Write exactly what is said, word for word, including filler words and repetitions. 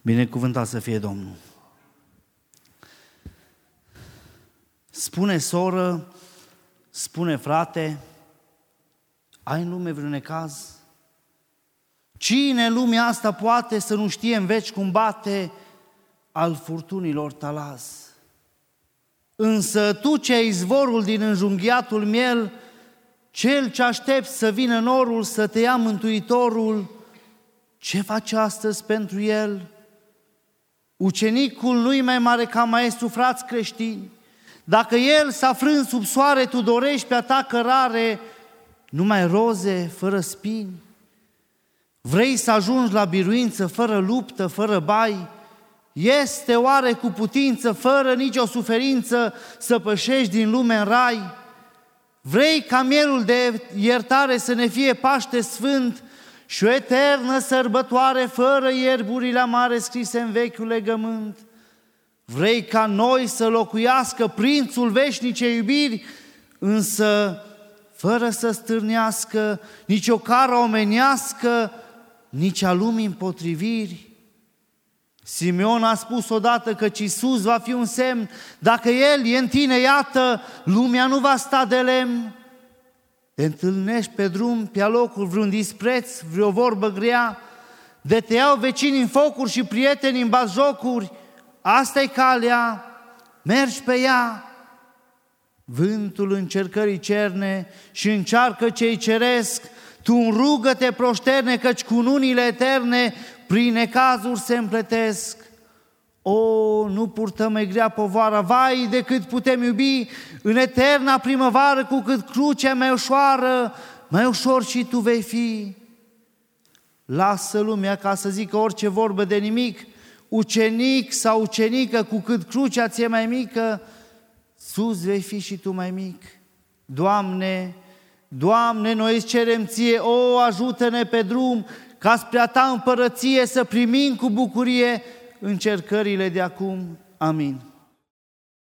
Binecuvântat să fie Domnul. Spune soră, spune frate, ai în lume vreun necaz? Cine în lumea asta poate să nu știe în veci cum bate al furtunilor talaz? Însă tu ce ai izvorul din înjunghiatul miel, cel ce aștepți să vină norul să te ia Mântuitorul, ce faci astăzi pentru el? Ucenicul nu-i mai mare ca maestru, frați creștini. Dacă el s-a frâns sub soare, tu dorești pe-a ta cărare numai roze fără spini. Vrei să ajungi la biruință fără luptă, fără bai? Este oare cu putință, fără nicio suferință, să pășești din lume în rai? Vrei ca mielul de iertare să ne fie Paște Sfânt și o eternă sărbătoare fără ierburile amare scrise în vechiul legământ? Vrei ca noi să locuiască prințul veșnicei iubiri, însă fără să stârnească nici o cară omenească, nici a lumii împotriviri? Simeon a spus odată că Iisus va fi un semn. Dacă El e în tine, iată, lumea nu va sta de lemn. Te întâlnești pe drum, pe alocuri, vreun dispreț, vreo vorbă grea, de te iau vecini în focuri și prieteni în batjocuri, asta-i calea, mergi pe ea. Vântul încercării cerne și încearcă ce-i ceresc, tu în rugă te proșterne, căci cununile eterne prin necazuri se împletesc. O, nu purtăm mai grea povară, vai de cât putem iubi în eterna primăvară, cu cât crucea mai ușoară, mai ușor și tu vei fi. Lasă lumea ca să zică orice vorbă de nimic, ucenic sau ucenică, cu cât crucea ți-e mai mică, sus vei fi și tu mai mic. Doamne, Doamne, noi îți cerem Ție, o, ajută-ne pe drum, ca spre a Ta împărăție să primim cu bucurie încercările de acum. Amin.